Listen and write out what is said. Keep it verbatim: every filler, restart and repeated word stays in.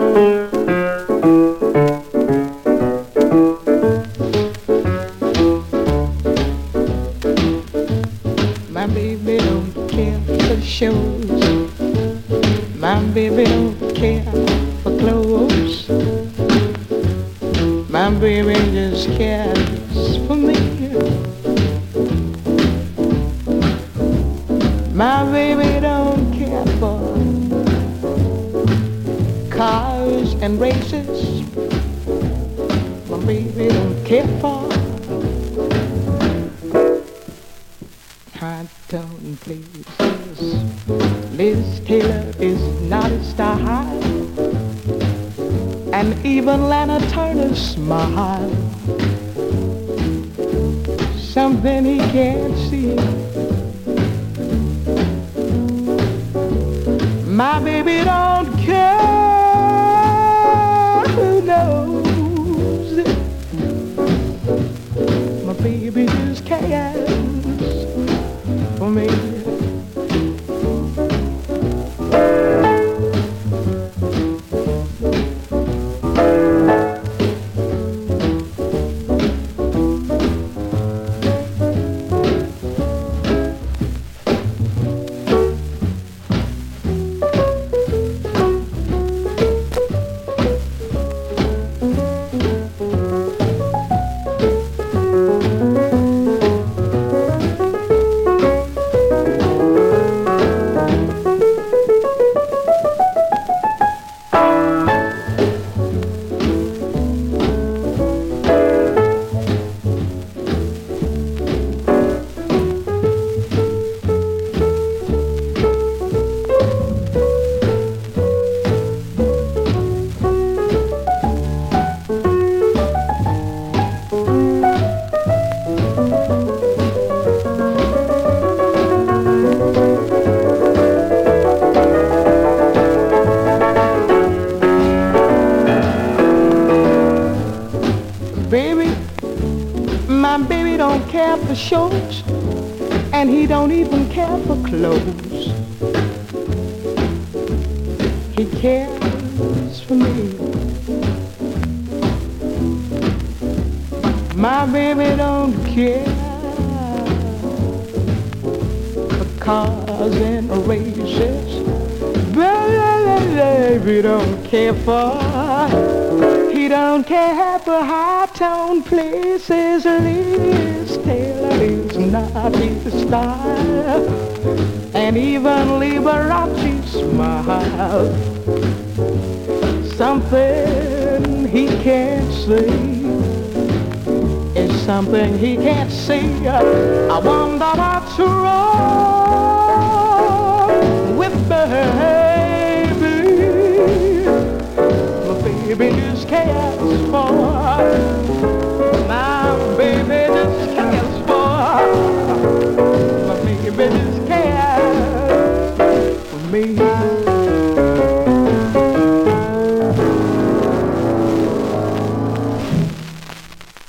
My baby don't care for shows. My baby don't care for clothes. My baby just cares for me. My baby don't care for cars and races. My baby don't care for high tone places. Liz Taylor is not a style, and even Lana Turner smile. Something he can't see. My baby don't care who knows. My baby just cares for me. Baby, my baby don't care for shows, and he don't even care for clothes. He cares for me. My baby don't care for cars and races. Baby don't care for, he don't care for high-tone places. Liz Taylor is not his style, and even Liberace smile. Something he can't see is something he can't see. I wonder what's wrong with baby. My baby just cares for, my baby just cares for, my baby just cares for me.